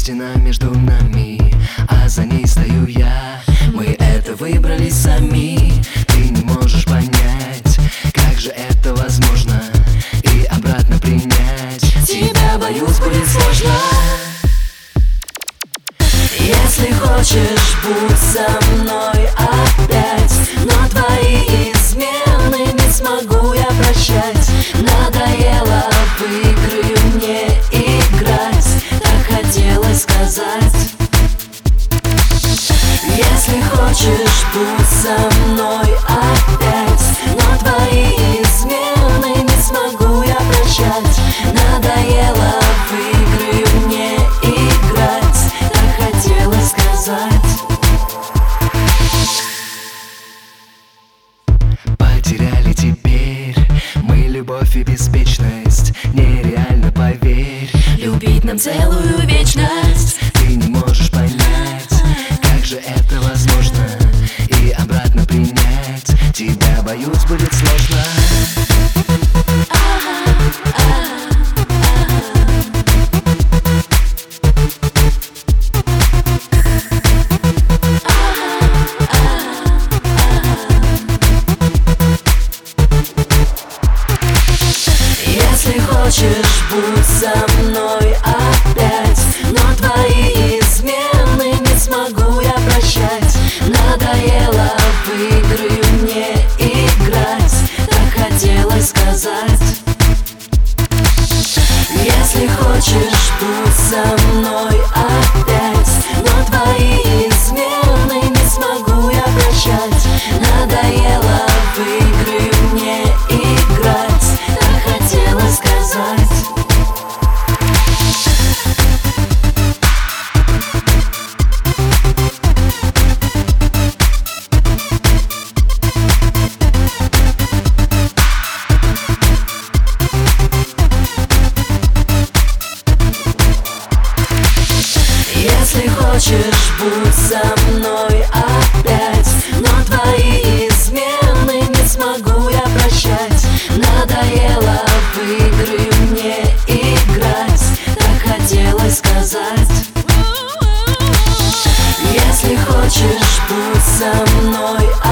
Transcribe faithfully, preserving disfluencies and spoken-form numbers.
стена между нами, а за ней стою я. Мы это выбрали сами. Ты не можешь понять, как же это возможно, и обратно принять тебя, боюсь, будет сложно. Если хочешь, будь со мной опять, но твои измены не смогу я прощать. Надоело в игры мне играть, так хотелось сказать. Если хочешь, будь со мной опять, но твои измены не смогу я прощать. Надоело в игры мне играть, так хотелось сказать. Потеряли теперь мы любовь и беспечность. Нереально, поверь, любить нам целую вечность. Ты не можешь понять, как же это возможно, и обратно принять тебя, боюсь, будет сложно. Если хочешь, будь со мной опять, но твои измены не смогу я прощать. Надоело в игры мне играть, так хотелось сказать. Если хочешь, будь со мной опять, но твои измены не смогу я прощать. Надоело в игры мне играть, так хотелось сказать. Если хочешь, будь со мной опять, но твои измены не смогу я прощать. Надоело в игры мне играть, так хотелось сказать. Если хочешь, будь со мной